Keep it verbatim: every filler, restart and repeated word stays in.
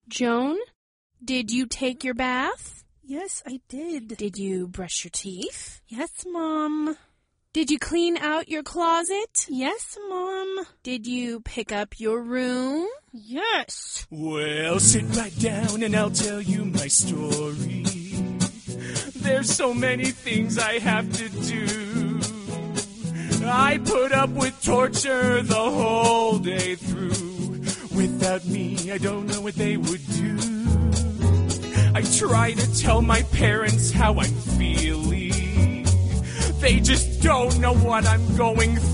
Joan, did you take your bath? Yes, I did. Did you brush your teeth? Yes, Mom. Did you clean out your closet? Yes, Mom. Did you pick up your room? Yes. Well, sit right down and I'll tell you my story. There's so many things I have to do. I put up with torture the whole day through. Without me, I don't know what they would do. I try to tell my parents how I'm feeling. They just don't know what I'm going through.